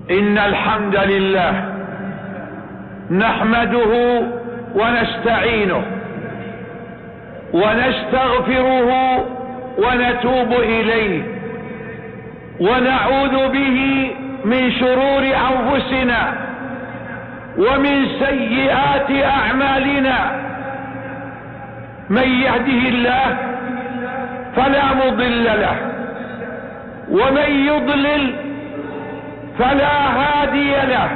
إن الحمد لله نحمده ونستعينه ونستغفره ونتوب إليه ونعوذ به من شرور أنفسنا ومن سيئات أعمالنا. من يهده الله فلا مضل له ومن يضلل فلا هادي له،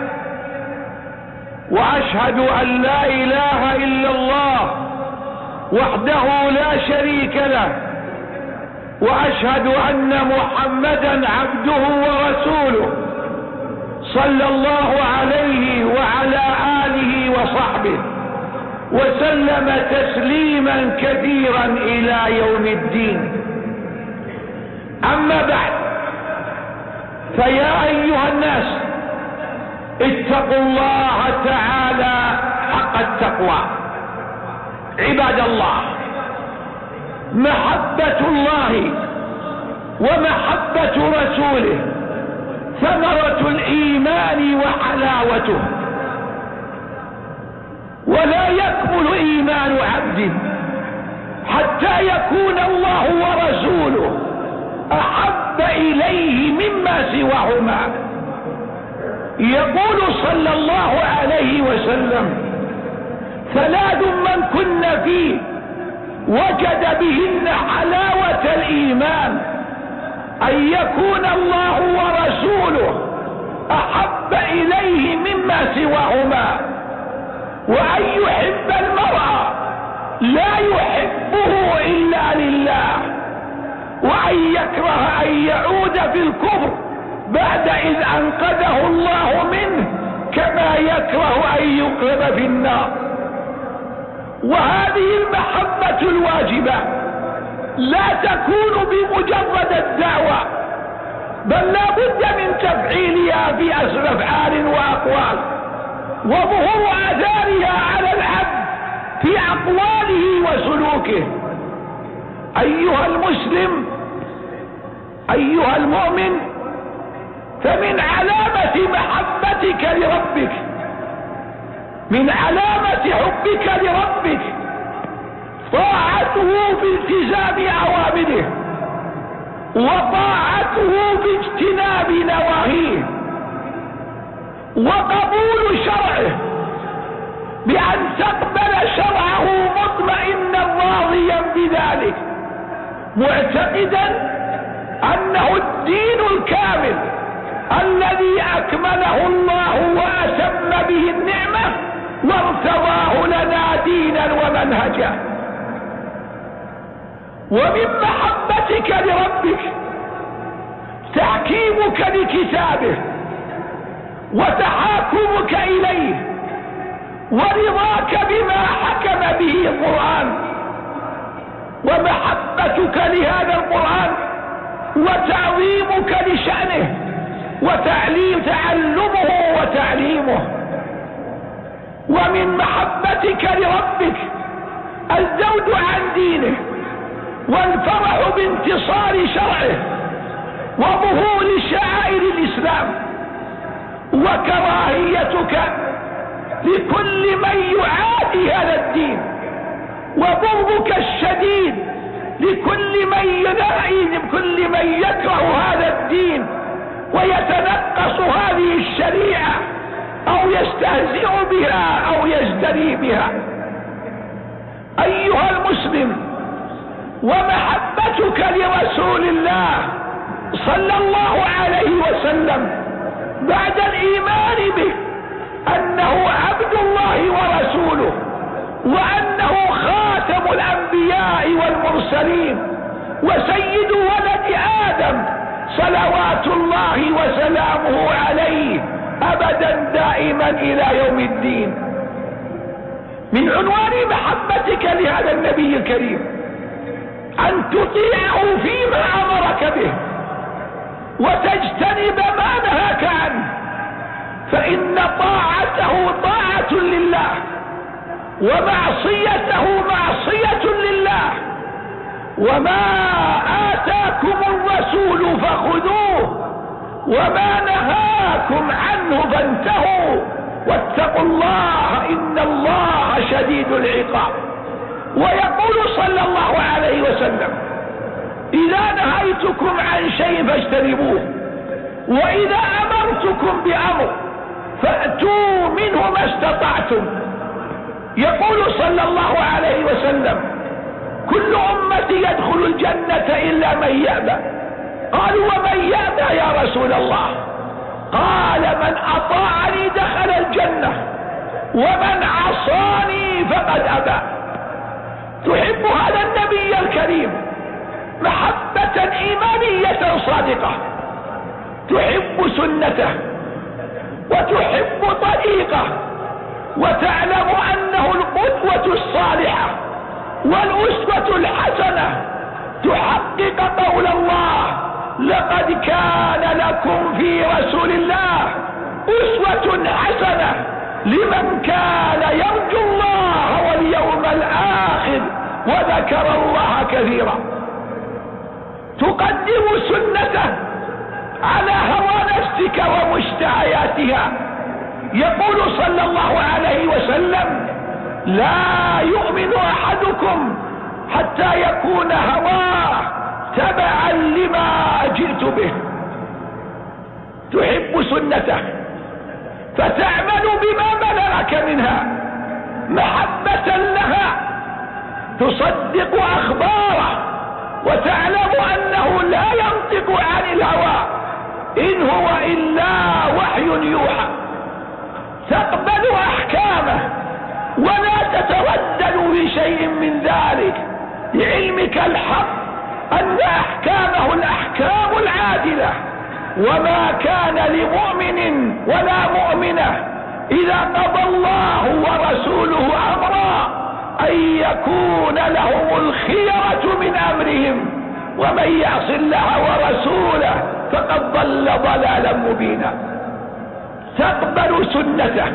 وأشهد أن لا إله إلا الله وحده لا شريك له، وأشهد أن محمدا عبده ورسوله صلى الله عليه وعلى آله وصحبه وسلم تسليما كثيرا إلى يوم الدين. أما بعد، فيا أيها الناس اتقوا الله تعالى حق التقوى. عباد الله، محبة الله ومحبة رسوله ثمرة الإيمان وحلاوته، ولا يكمل إيمان عبد حتى يكون الله ورسوله أحب إليه مما سواهما. يقول صلى الله عليه وسلم: ثلاث من كن فيه وجد بهن حلاوة الإيمان: أن يكون الله ورسوله أحب إليه مما سواهما، وأن يحب المرء لا يحبه إلا لله، وأن يكره أن يعود في الكفر بعد إذ أنقذه الله منه، كما يكره أن يقذف في النار. وهذه المحبة الواجبة لا تكون بمجرد الدعوة، بل لا بد من تفعيلها في أفعال وأقوال، وظهور آثارها على العبد في أقواله وسلوكه. أيها المسلم، أيها المؤمن، فمن علامة محبتك لربك، من علامة حبك لربك طاعته في التزام أوامره وطاعته في اجتناب نواهيه، وقبول شرعه بأن تقبل شرعه مطمئنا راضيا بذلك، معتقدا أنه الدين الكامل الذي أكمله الله وأتم به النعمة وارتضاه لنا دينا ومنهجا. ومن محبتك لربك تحكيمك لكتابه وتحاكمك إليه ورضاك بما حكم به القرآن، ومحبتك لهذا القرآن وتعظيمك لشأنه تعلمه وتعليمه. ومن محبتك لربك الزود عن دينه والفرح بانتصار شرعه وظهور شعائر الإسلام، وكراهيتك لكل من يعادي هذا الدين، وبغضك الشديد لكل من يكره هذا الدين ويتنقص هذه الشريعة أو يستهزئ بها أو يزدري بها. أيها المسلم، ومحبتك لرسول الله صلى الله عليه وسلم بعد الإيمان به أنه عبد الله ورسوله وأنه خاتم الأنبياء والمرسلين وسيد ولد آدم صلوات الله وسلامه عليه أبدا دائما إلى يوم الدين. من عنوان محبتك لهذا النبي الكريم أن تطيعه فيما أمرك به وتجتنب ما نهاك عنه، فإن طاعته طاعة لله ومعصيته معصية لله. وما آتاكم الرسول فخذوه وما نهاكم واتقوا الله إن الله شديد العقاب. ويقول صلى الله عليه وسلم: إذا نهيتكم عن شيء فاجتنبوه، وإذا أمرتكم بأمر فأتوا منه ما استطعتم. يقول صلى الله عليه وسلم: كل أمتي يدخل الجنة إلا من يأبى. قالوا: ومن يأبى يا رسول الله؟ قال: من أطاعني دخل الجنة، ومن عصاني فقد أبى. تحب هذا النبي الكريم محبة إيمانية صادقة، تحب سنته وتحب طريقه، وتعلم أنه القدوة الصالحة والأسوة الحسنة، تحقق قول الله: لقد كان لكم في رسول الله أسوة حسنة لمن كان يرجو الله واليوم الآخر وذكر الله كثيرا. تقدم سنته على هوى نفسك ومشتهياتها. يقول صلى الله عليه وسلم: لا يؤمن أحدكم حتى يكون هواه تبعا لما جئت به. تحب سنته فتعمل بما بلغك منها محبة لها، تصدق أخباره وتعلم أنه لا ينطق عن الهوى إن هو إلا وحي يوحى. تقبل أحكامه ولا تتردد في شيء من ذلك، لعلمك الحق أن أحكامه الأحكام العادلة. وما كان لمؤمن ولا مؤمنة إذا قضى الله ورسوله أمرا أن يكون لهم الخيرة من أمرهم، ومن يعص الله ورسوله فقد ضل ضلالا مبينا. تقبل سنته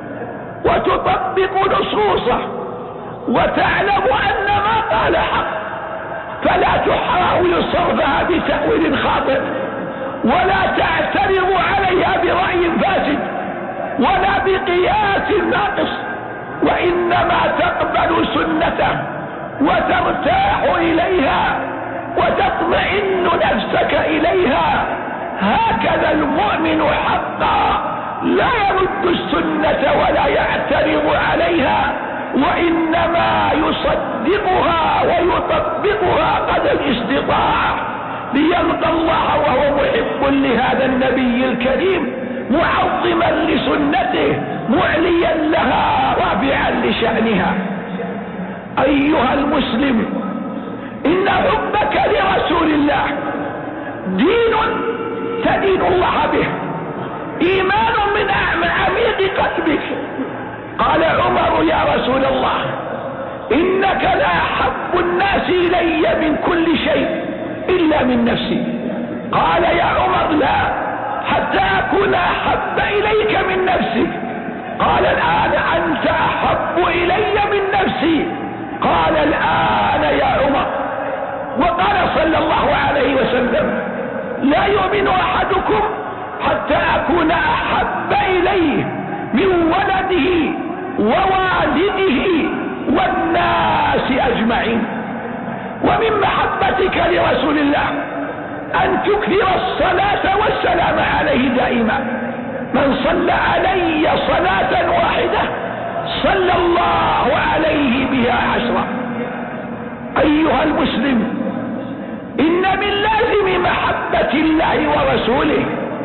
وتطبق نصوصه وتعلم أن ما قال حق، فلا تحاول صرفها بتأويل خاطئ، ولا تعترض عليها برأي فاسد ولا بقياس ناقص، وإنما تقبل سنته وترتاح إليها وتطمئن نفسك إليها. هكذا المؤمن حقا، لا يرد السنة ولا يعترض عليها، وإنما يصدقها ويطبقها قدر الاستطاعة ليلقى الله وهو محب لهذا النبي الكريم، معظما لسنته، معليا لها، رافعا لشأنها. أيها المسلم، إن حبك لرسول الله دين تدين الله به، إيمان من عميق قلبك. قال عمر: يا رسول الله، إنك لأحب الناس إلي من كل شيء إلا من نفسي. قال: يا عمر لا، حتى أكون أحب إليك من نفسك. قال: الآن أنت أحب إلي من نفسي. قال: الآن يا عمر. وقال صلى الله عليه وسلم: لا يؤمن أحدكم حتى أكون أحب إليه من ولده ووالده والناس أجمعين. ومن محبتك لرسول الله أن تكثر الصلاة والسلام عليه دائما. من صلى علي صلاة واحدة صلى الله عليه بها 10. أيها المسلم، إن من لازم محبة الله ورسوله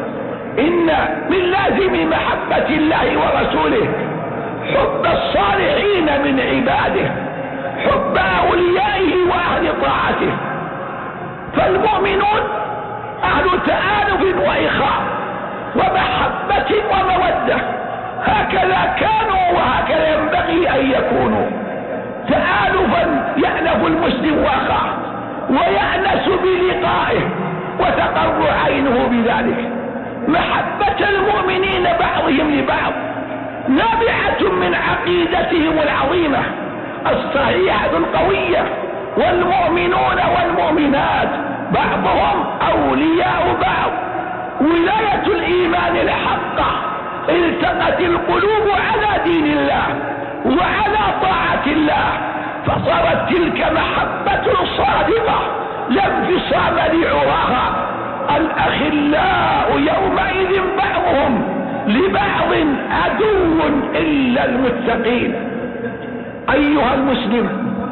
حب الصالحين من عباده، حب أوليائه وأهل طاعته. فالمؤمنون أهل تآلف وإخاء ومحبة ومودة، هكذا كانوا وهكذا ينبغي أن يكونوا. تآلفا يألف المسلم أخاه ويأنس بلقائه وتقر عينه بذلك. محبة المؤمنين بعضهم لبعض نابعة من عقيدتهم العظيمة الصحيحة القوية. والمؤمنون والمؤمنات بعضهم أولياء بعض. ولاية الإيمان الحقة التقت القلوب على دين الله وعلى طاعة الله، فصارت تلك محبة صادقة لا انفصام لعراها. الأخلاء يومئذ بعضهم لبعض عدو إلا المتقين. أيها المسلم،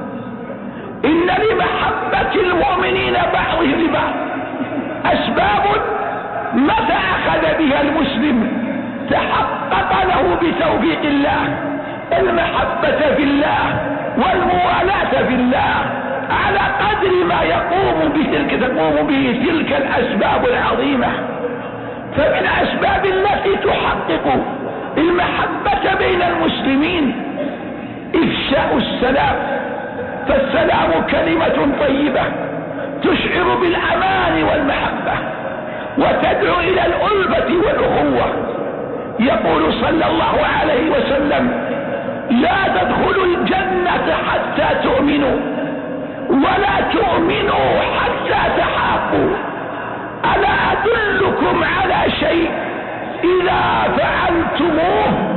إن لمحبة المؤمنين بعضهم لبعض أسباب متى أخذ بها المسلم تحقق له بتوفيق الله المحبة في الله والموالاة في الله على قدر ما تقوم به تلك الأسباب العظيمة. فمن أسباب التي تحقق المحبة بين المسلمين إفشاء السلام، فالسلام كلمة طيبة تشعر بالأمان والمحبة وتدعو إلى الألفة والأخوة. يقول صلى الله عليه وسلم: لا تدخلوا الجنة حتى تؤمنوا ولا تؤمنوا حتى تحابوا. ألا أدلكم على شيء إذا فعلتموه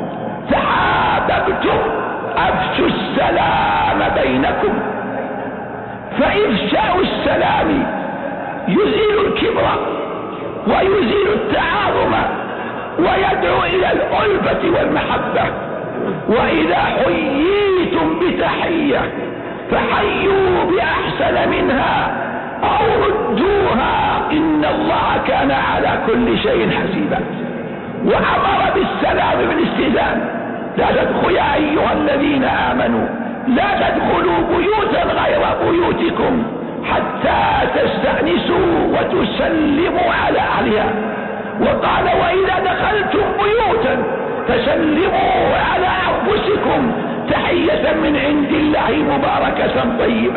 تحاببتم؟ أفشوا السلام بينكم. فإفشاء السلام يزيل الكبر ويزيل التعاظم ويدعو إلى الألفة والمحبة. وإذا حييتم بتحية فحيوا بأحسن منها أو ردوها إن الله كان على كل شيء حسيبا. وأمر بالسلام بالاستئذان: لا تدخلوا يا أيها الذين آمنوا لا تدخلوا بيوتا غير بيوتكم حتى تستأنسوا وتسلموا على أهلها. وقال: وإذا دخلتم بيوتا فسلموا على أنفسكم تحية من عند الله مباركة طيبة.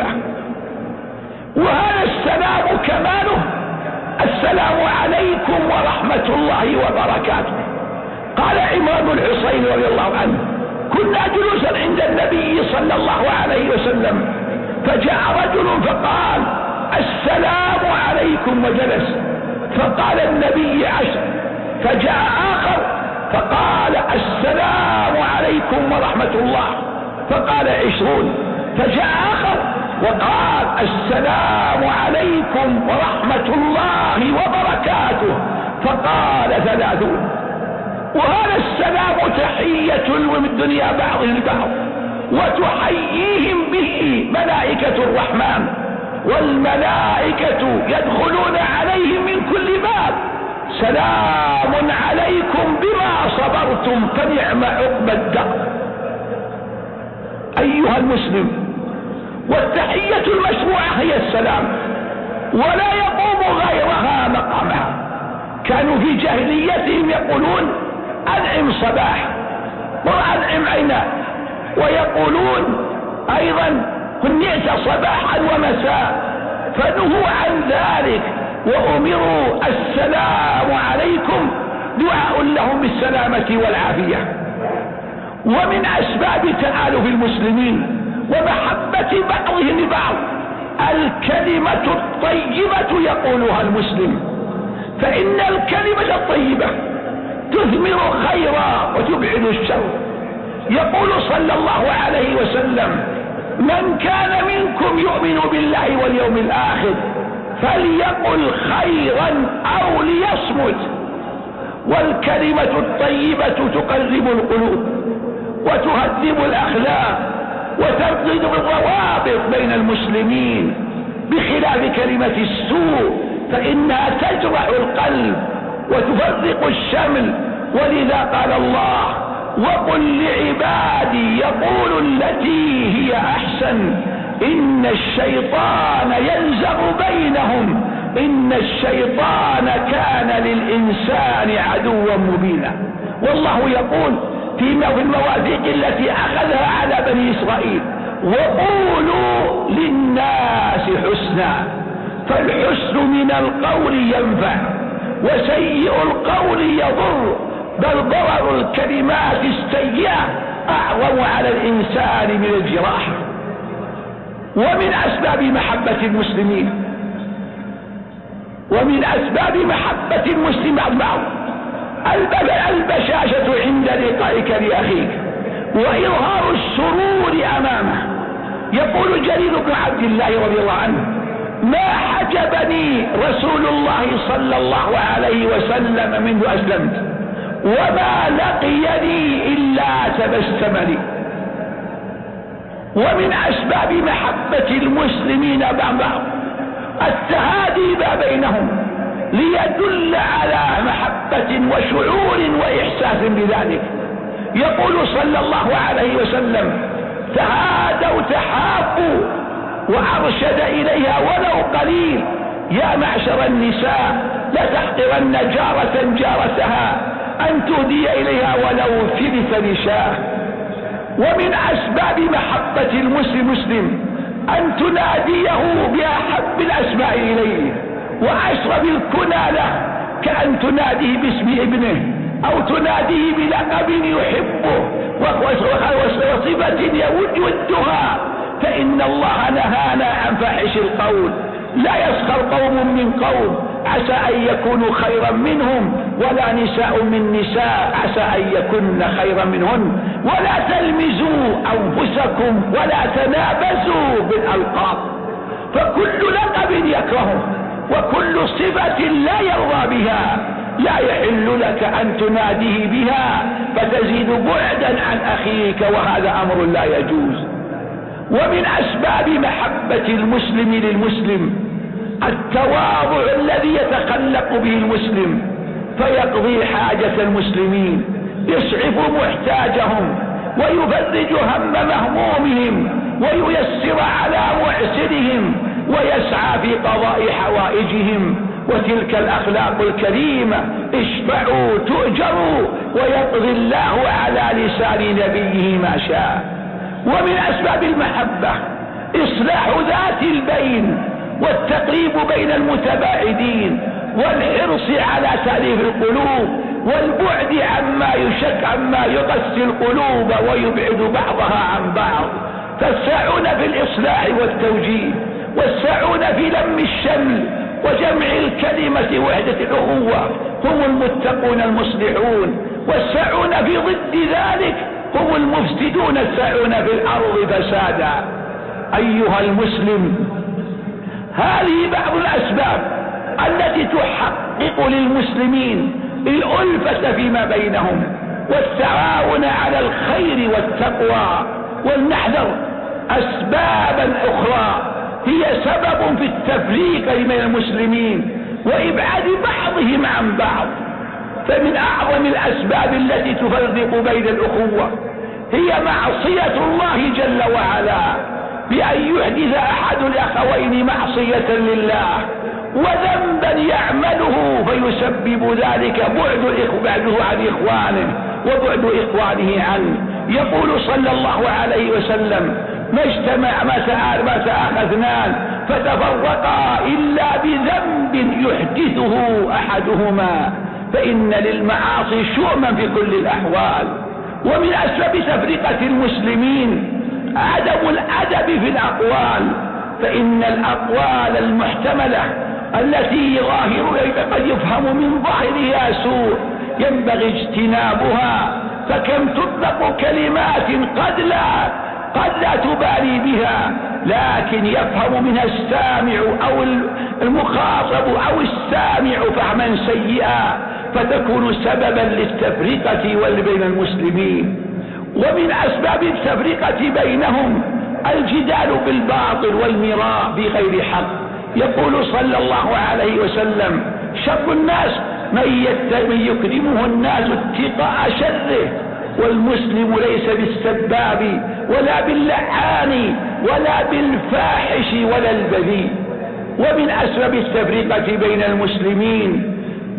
وهذا السلام كماله السلام عليكم ورحمة الله وبركاته. قال عمران بن الحصين رضي الله عنه: كنا جلوسا عند النبي صلى الله عليه وسلم فجاء رجل فقال: السلام عليكم، وجلس. فقال النبي: 10. فجاء آخر فقال: السلام عليكم ورحمة الله. فقال: 20. فجاء آخر وقال: السلام عليكم ورحمة الله وبركاته. فقال: 30. وهذا السلام تحية من الدنيا بعضهم لبعض، وتحييهم به ملائكة الرحمن، والملائكة يدخلون عليهم من كل باب: سلام عليكم بما صبرتم فنعم عقبى الدار. أيها المسلم، والتحية المشروعة هي السلام، ولا يقوم غيرها مقامها. كانوا في جاهليتهم يقولون: أنعم صباح وأنعم عينا، ويقولون أيضا: هنئت صباحا ومساء، فنهوا عن ذلك وأمروا السلام عليكم دعاء لهم بالسلامة والعافية. ومن أسباب تآلف المسلمين ومحبة بعضهم لبعض الكلمة الطيبة يقولها المسلم، فإن الكلمة الطيبة تثمر خيرا وتبعد الشر. يقول صلى الله عليه وسلم: من كان منكم يؤمن بالله واليوم الآخر فليقل خيرا أو ليصمت. والكلمة الطيبة تقرب القلوب وتهذب الأخلاق وترتد الروابط بين المسلمين، بخلاف كلمة السوء فإنها تجرح القلب وتفرق الشمل. ولذا قال الله: وقل لعبادي يقول التي هي أحسن إن الشيطان ينزغ بينهم إن الشيطان كان للإنسان عدوا مبينا. والله يقول في المواثيق التي أخذها على بني إسرائيل: وقولوا للناس حسنا. فالحسن من القول ينفع وسيء القول يضر، بل ضرر الكلمات السيئة أعظم على الإنسان من الجراح. ومن أسباب محبة المسلمين بعض البشاشة عند لقائك لأخيك وإظهار السرور أمامه. يقول جرير بن عبد الله رضي الله عنه: ما حجبني رسول الله صلى الله عليه وسلم منذ أسلمت وما لقيني إلا تبسم لي. ومن أسباب محبة المسلمين بعض التهادي ما بينهم ليدل على محبة وشعور وإحساس بذلك. يقول صلى الله عليه وسلم: تهادوا تحابوا، وأرشد إليها ولو قليل: يا معشر النساء لا تحقرن جارة جارتها أن تهدي إليها ولو ثلث لشاة. ومن أسباب محبة المسلم أن تناديه بأحب الأسماء إليه وأشرب الكنى له، كأن تناديه باسم ابنه أو تناديه بلقب يحبه وصفة يودها. فإن الله نهانا عن فاحش القول: لا يسخر قوم من قوم عسى أن يكونوا خيرا منهم ولا نساء من نساء عسى أن يكن خيرا منهن ولا تلمزوا أنفسكم ولا تنابزوا بالألقاب. فكل لقب يكرهه وكل صفة لا يرضى بها لا يحل لك أن تناديه بها فتزيد بعدا عن أخيك، وهذا أمر لا يجوز. ومن أسباب محبة المسلم للمسلم التواضع الذي يتخلق به المسلم فيقضي حاجة المسلمين، يسعف محتاجهم ويفرج هم مهمومهم وييسر على معسرهم ويسعى في قضاء حوائجهم. وتلك الأخلاق الكريمة: اشفعوا تؤجروا ويقضي الله على لسان نبيه ما شاء. ومن أسباب المحبة إصلاح ذات البين والتقريب بين المتباعدين والحرص على تأليف القلوب والبعد عما يقسي القلوب ويبعد بعضها عن بعض. فالساعون في الإصلاح والتوجيه، والساعون في لم الشمل وجمع الكلمة وحدة الأخوة هم المتقون المصلحون، والساعون في ضد ذلك هم المفسدون الساعون في الأرض فسادا. أيها المسلم، هذه بعض الأسباب التي تحقق للمسلمين الألفة فيما بينهم والتعاون على الخير والتقوى. ولنحذر أسبابا أخرى هي سبب في التفريق بين المسلمين وإبعاد بعضهم عن بعض. فمن أعظم الأسباب التي تفرق بين الأخوة هي معصية الله جل وعلا، بأن يحدث أحد الأخوين معصية لله وذنبا يعمله فيسبب ذلك بعده عن إخوانه وبعد إخوانه عنه. يقول صلى الله عليه وسلم: ما اجتمع ما تأخذنان فتفرقا إلا بذنب يحدثه أحدهما، فإن للمعاصي شؤما في كل الأحوال. ومن أسباب تفرقة المسلمين عدم الأدب في الأقوال، فإن الأقوال المحتملة التي ظاهرها قد يفهم من ظاهرها سوء ينبغي اجتنابها. فكم تطلق كلمات قد لا تبالي بها، لكن يفهم منها السامع أو المخاطب أو السامع فهما سيئا فتكون سببا للتفرقة بين المسلمين. ومن أسباب التفرقة بينهم الجدال بالباطل والمراء بغير حق. يقول صلى الله عليه وسلم: شر الناس من يكرمه الناس اتقاء شره، والمسلم ليس بالسباب ولا باللعان ولا بالفاحش ولا البذيء. ومن أسباب التفرقة بين المسلمين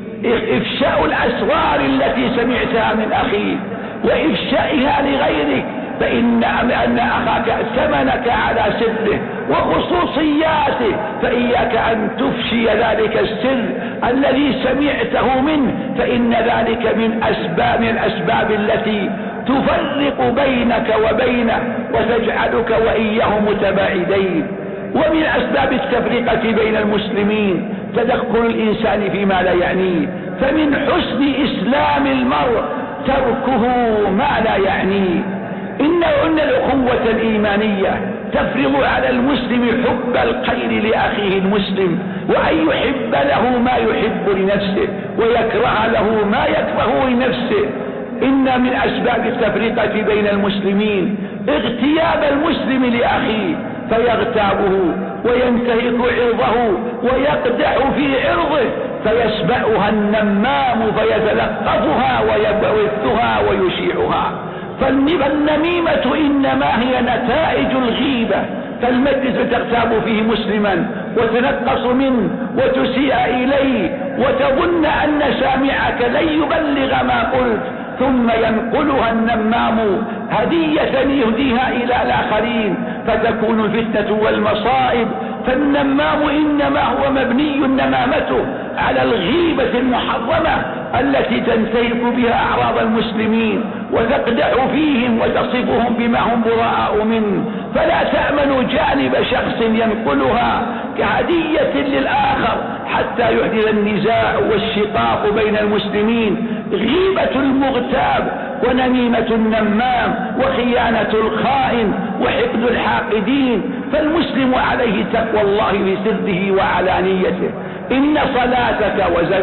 إفشاء الأسرار التي سمعتها من أخيك وإفشائها لغيرك، فإن أخاك ائتمنك على سره وخصوصياته، فإياك أن تفشي ذلك السر الذي سمعته منه، فإن ذلك من الأسباب التي تفرق بينك وبينه وتجعلك وإياه متباعدين. ومن أسباب التفرقة بين المسلمين تدخل الإنسان فيما لا يعنيه، فمن حسن إسلام المرء تركه ما لا يعنيه. إن الأخوة الإيمانية تفرض على المسلم حب الخير لأخيه المسلم، وأن يحب له ما يحب لنفسه ويكره له ما يكره لنفسه. إن من أسباب التفرقة بين المسلمين اغتياب المسلم لأخيه فيغتابه وينتهك عرضه ويقدح في عرضه، فيسبأها النمام فيتلقفها ويبثها ويشيعها. فالنميمة إنما هي نتائج الغيبة، فالمجلس تغتاب فيه مسلما وتنقص منه وتسيء إليه وتظن أن سامعك لن يبلغ ما قلت، ثم ينقلها النمام هدية يهديها إلى الآخرين فتكون الفتنة والمصائب. فالنمام إنما هو مبني نمامته على الغيبة المحرمة التي تنتهك بها أعراض المسلمين وتقدح فيهم وتصفهم بما هم براء منه. فلا تأمنوا جانب شخص ينقلها كهدية للآخر حتى يحدث النزاع والشقاق بين المسلمين. غيبة المغتاب ونميمة النمام وخيانة الخائن وحقد الحاقدين. فالمسلم عليه تقوى الله في سره وعلانيته. إن صلاتك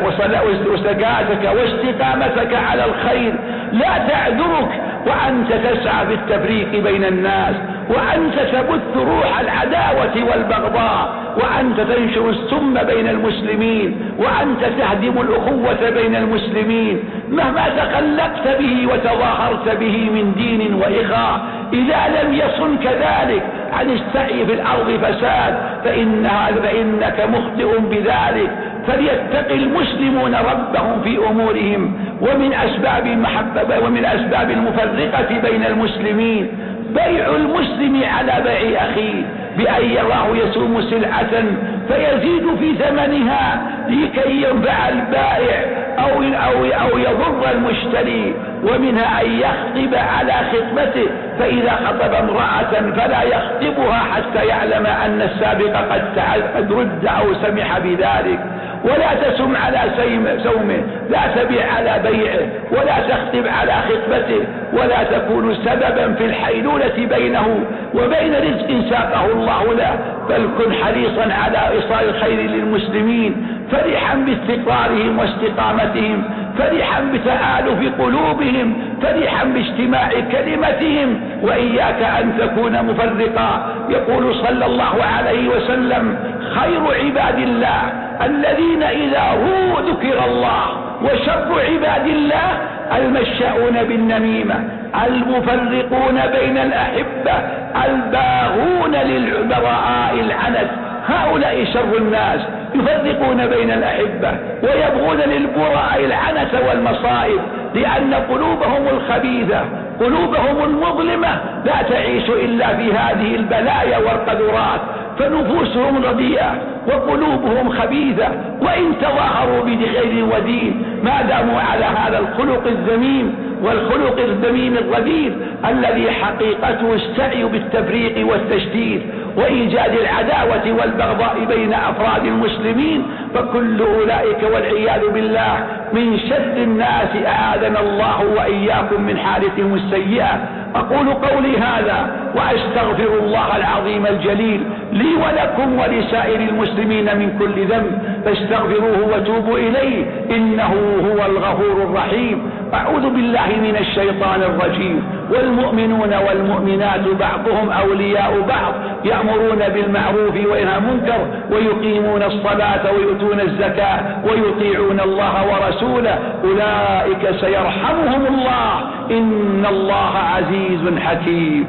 وزكاتك واستقامتك على الخير لا تعذرك وأنت تسعى بالتفريق بين الناس، وأنت تبث روح العداوة والبغضاء، وأنت تنشر السم بين المسلمين، وأنت تهدم الأخوة بين المسلمين. مهما تخلقت به وتظاهرت به من دين وإخاء، إذا لم يصن كذلك عن السعي في الأرض فساد فإنك مخطئ بذلك. فليتق المسلمون ربهم في أمورهم. ومن أسباب المحبة ومن أسباب المفرقة بين المسلمين بيع المسلم على بيع أخيه، بأن يراه يسوم سلعة فيزيد في ثمنها لكي ينفع البائع أو يضر المشتري. ومنها أن يخطب على خطبته، فإذا خطب امرأة فلا يخطبها حتى يعلم أن السابق قد رد أو سمح بذلك. ولا تسم على سومه، لا تبيع على بيعه، ولا تخطب على خطبته، ولا تكون سببا في الحيلولة بينه وبين رزق ساقه الله له. بل كن حريصا على إيصال الخير للمسلمين، فرحا باستقرارهم واستقامتهم، فرحا بتآلف قلوبهم، فرحا باجتماع كلمتهم، وإياك أن تكون مفرقا. يقول صلى الله عليه وسلم: خير عباد الله الذين إذا هو ذكر الله، وشر عباد الله المشاؤون بالنميمة، المفرقون بين الأحبة، الباغون للبراء العنت. هؤلاء شر الناس، يفرقون بين الأحبة ويبغون للبراء العنت والمصائب، لأن قلوبهم الخبيثة، قلوبهم المظلمة لا تعيش إلا في هذه البلايا والقدرات. فنفوسهم رديئة وقلوبهم خبيثة، وإن تظاهروا بخير ودين ما داموا على هذا الخلق الذميم والخلق الذميم الرذيل الذي حقيقته السعي بالتفريق والتشتيت وإيجاد العداوة والبغضاء بين أفراد المسلمين. فكل أولئك والعياذ بالله من شر الناس، أعاذنا الله وإياكم من حالتهم السيئة. أقول قولي هذا وأستغفر الله العظيم الجليل لي ولكم ولسائر المسلمين من كل ذنب، فاستغفروه وتوبوا إليه إنه هو الغفور الرحيم. أعوذ بالله من الشيطان الرجيم. والمؤمنون والمؤمنات بعضهم أولياء بعض، يأمرون بالمعروف وينهون عن المنكر، ويقيمون الصلاة ويؤتون الزكاة ويطيعون الله ورسوله، أولئك سيرحمهم الله إن الله عزيز حكيم.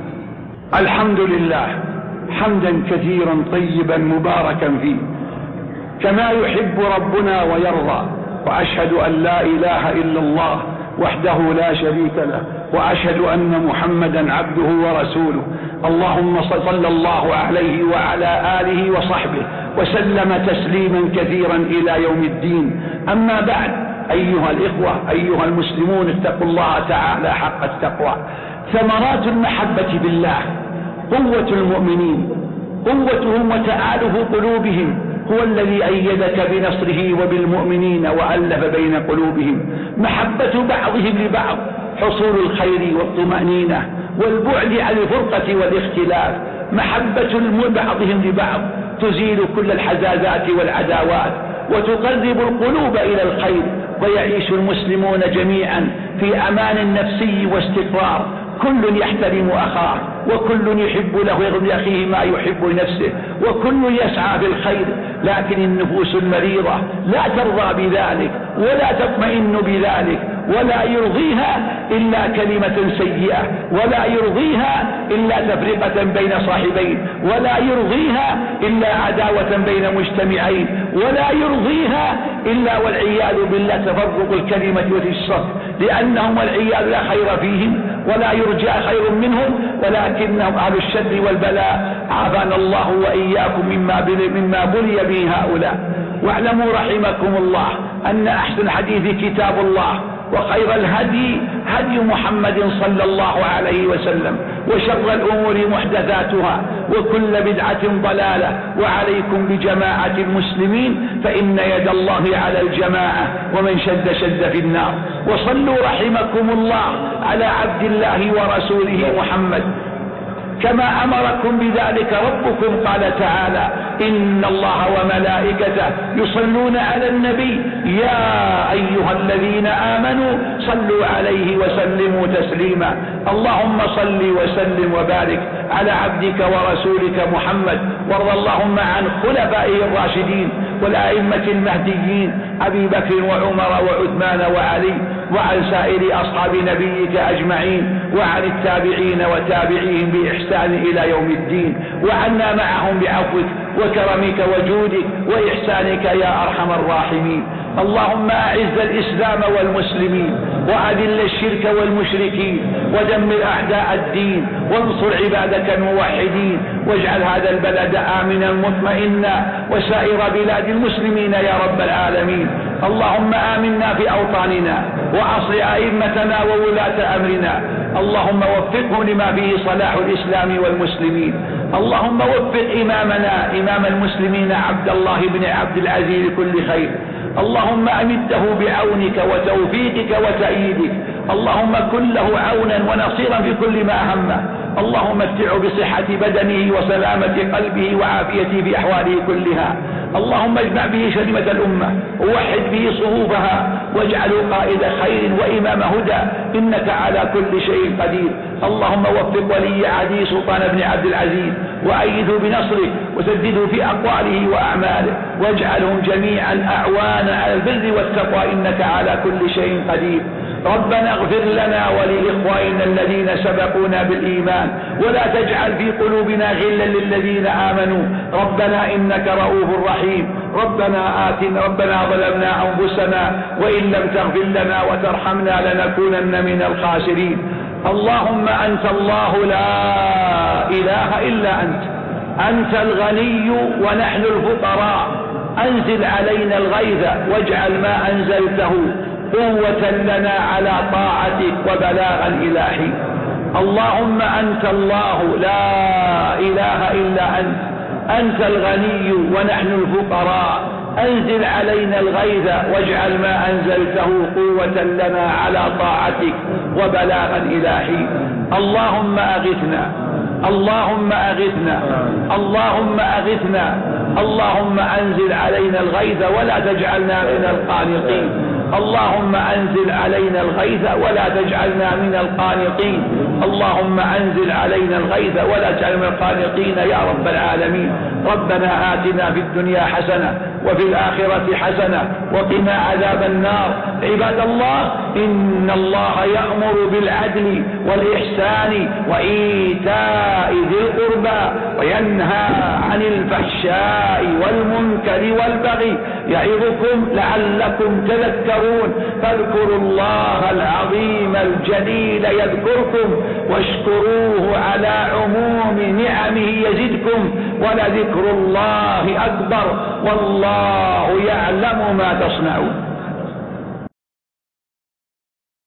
الحمد لله حمدا كثيرا طيبا مباركا فيه كما يحب ربنا ويرضى. وأشهد أن لا إله إلا الله وحده لا شريك له، وأشهد أن محمدا عبده ورسوله. اللهم صل الله عليه وعلى آله وصحبه وسلم تسليما كثيرا إلى يوم الدين. أما بعد، أيها الإخوة، أيها المسلمون، اتقوا الله تعالى حق التقوى. ثمرات المحبة بالله: قوة المؤمنين قوتهم وتآلف قلوبهم هو الذي أيدك بنصره وبالمؤمنين وألف بين قلوبهم. محبة بعضهم لبعض حصول الخير والطمأنينة والبعد عن الفرقة والاختلاف. محبة بعضهم لبعض تزيل كل الحزازات والعداوات وتقرب القلوب إلى الخير، ويعيش المسلمون جميعا في أمان نفسي واستقرار، كل يحترم أخاه وكل يحب له لأخيه ما يحب لنفسه وكل يسعى بالخير. لكن النفوس المريضة لا ترضى بذلك ولا تطمئن بذلك، ولا يرضيها إلا كلمة سيئة، ولا يرضيها إلا تفرقة بين صاحبين، ولا يرضيها إلا عداوة بين مجتمعين، ولا يرضيها إلا والعياذ بالله تفرق الكلمة والصف، لأنهم والعياذ لا خير فيهم ولا يرجى خير منهم، ولكنهم أهل الشر والبلاء. عافانا الله وإياكم مما بلي به هؤلاء. واعلموا رحمكم الله أن أحسن الحديث كتاب الله، وخير الهدي هدي محمد صلى الله عليه وسلم، وشر الأمور محدثاتها وكل بدعة ضلالة. وعليكم بجماعة المسلمين فإن يد الله على الجماعة، ومن شد في النار. وصلوا رحمكم الله على عبد الله ورسوله محمد كما أمركم بذلك ربكم. قال تعالى: إن الله وملائكته يصلون على النبي يا أيها الذين آمنوا صلوا عليه وسلموا تسليما. اللهم صل وسلم وبارك على عبدك ورسولك محمد، وارض اللهم عن خلفائه الراشدين والأئمة المهديين أبي بكر وعمر وعثمان وعلي، وعن سائر أصحاب نبيك أجمعين، وعن التابعين وتابعيهم بإحسان إلى يوم الدين، وعنا معهم بعفوك وكرمك وجودك وإحسانك يا أرحم الراحمين. اللهم أعز الإسلام والمسلمين، وأذل الشرك والمشركين، ودمر أعداء الدين، وانصر عبادك الموحدين، واجعل هذا البلد آمنا مطمئنا وسائر بلاد المسلمين يا رب العالمين. اللهم آمنا في أوطاننا، وأصلح أئمتنا وولاة أمرنا. اللهم وفقه لما فيه صلاح الإسلام والمسلمين. اللهم وفق إمامنا إمام المسلمين عبد الله بن عبد العزيز لكل خير. اللهم أمده بعونك وتوفيقك وتأييدك. اللهم كن له عونا ونصيرا في كل ما همه. اللهم متعه بصحة بدنه وسلامة قلبه وعافيته في أحواله كلها. اللهم اجمع به شريمة الأمة، ووحد به صفوفها، واجعله قائد خير وإمام هدى، إنك على كل شيء قدير. اللهم وفق ولي عهده سلطان بن عبد العزيز، وأيده بنصرك، وسدده في أقواله وأعماله، واجعلهم جميعا أعوانا على البر والتقوى، إنك على كل شيء قدير. ربنا اغفر لنا ولإخواننا الذين سبقونا بالإيمان، ولا تجعل في قلوبنا غلا للذين آمنوا، ربنا إنك رؤوف رحيم. ربنا ظلمنا أنفسنا، وإن لم تغفر لنا وترحمنا لنكونن من الخاسرين. اللهم أنت الله لا إله إلا أنت الغني ونحن الفقراء. أنزل علينا الغيث واجعل ما أنزلته قوة لنا على طاعتك وبلاغا إلى حين. اللهم أنت الله لا إله إلا أنت الغني ونحن الفقراء. أنزل علينا الغيث واجعل ما أنزلته قوة لنا على طاعتك وبلاغا إلى حين. اللهم أغثنا، اللهم أغثنا، اللهم أغثنا. اللهم أنزل علينا الغيث ولا تجعلنا من القانطين. اللهم أنزل علينا الغيث ولا تجعلنا من القانطين. اللهم أنزل علينا الغيث ولا تجعلنا من القانطين يا رب العالمين. ربنا آتنا في الدنيا حسنة وفي الآخرة حسنة وقنا عذاب النار. عباد الله، إن الله يأمر بالعدل والإحسان وإيتاء ذي القربى وينهى عن الفحشاء والمنكر والبغي يعظكم لعلكم تذكرون. فاذكروا الله العظيم الجليل يذكركم، واشكروه على عموم نعمه يزدكم، ولذكر الله أكبر، والله يعلم ما تصنعون.